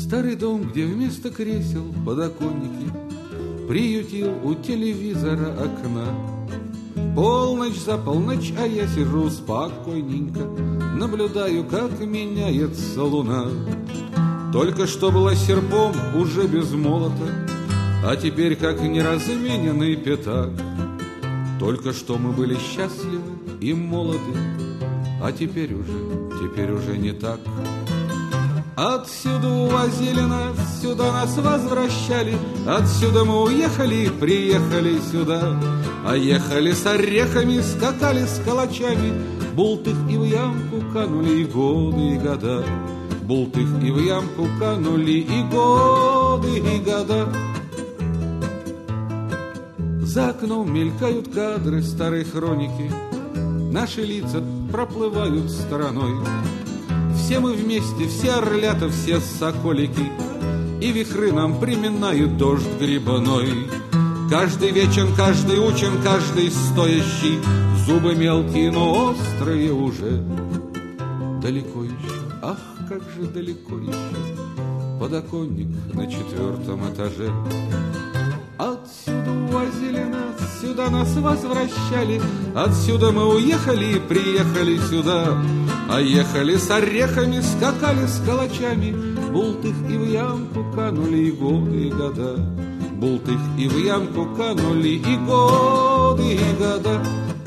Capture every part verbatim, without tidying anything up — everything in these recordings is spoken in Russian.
Старый дом, где вместо кресел подоконники, приютил у телевизора окна. Полночь за полночь, а я сижу спокойненько, наблюдаю, как меняется луна. Только что была серпом, уже без молота, а теперь как неразмененный пятак. Только что мы были счастливы и молоды, а теперь уже, теперь уже не так. Отсюда увозили нас, сюда нас возвращали, отсюда мы уехали, приехали сюда. А ехали с орехами, скакали с калачами, бултых и в ямку канули и годы, и года. Бултых и в ямку канули и годы, и года. За окном мелькают кадры старой хроники, наши лица проплывают стороной. Все мы вместе, все орлята, все соколики, и вихры нам приминают дождь грибной. Каждый вечен, каждый учен, каждый стоящий, зубы мелкие, но острые уже. Далеко еще, ах, как же далеко еще, подоконник на четвертом этаже. Отсюда увозили нас, сюда нас возвращали, отсюда мы уехали и приехали сюда. А ехали с орехами, скакали с калачами, бултых и в ямку канули и годы, и года. Бултых и в ямку канули и годы, и года.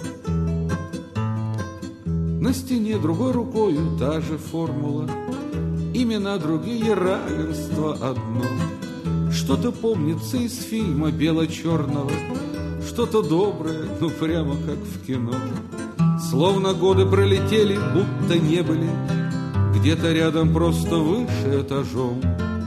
На стене другой рукою та же формула, имена другие, равенство одно. Что-то помнится из фильма бело-черного, что-то доброе, ну прямо как в кино. Словно годы пролетели, будто не были, где-то рядом просто выше этажом.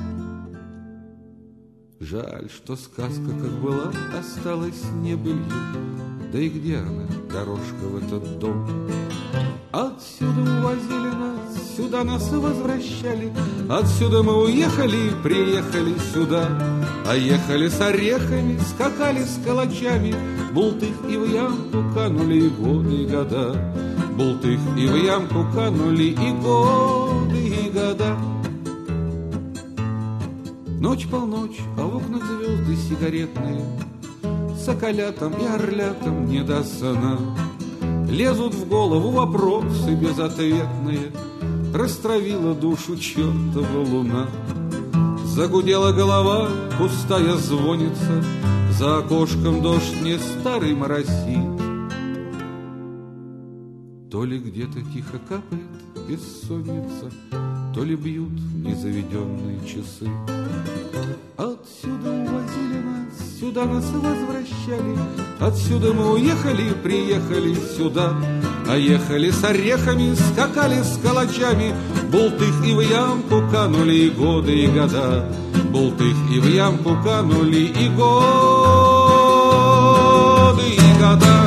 Жаль, что сказка, как была, осталась небылью. Да и где она, дорожка в этот дом? Отсюда увозили нас, сюда нас возвращали, отсюда мы уехали, приехали сюда. А ехали с орехами, скакали с калачами, бултых и в ямку канули и годы, и года. Бултых и в ямку канули и годы, и года. Ночь полночь, а в окнах звезды сигаретные, соколятам и орлятам не до сна. Лезут в голову вопросы безответные, растравила душу чертова луна. Загудела голова, пустая звонится, за окошком дождь не старый моросит. То ли где-то тихо капает бессонница, то ли бьют незаведенные часы. Отсюда увозили нас, сюда нас возвращали, отсюда мы уехали, приехали сюда. А ехали с орехами, скакали с калачами, бултых и в ямку канули и годы, и года. Бултых и в ямку канули и годы, и года.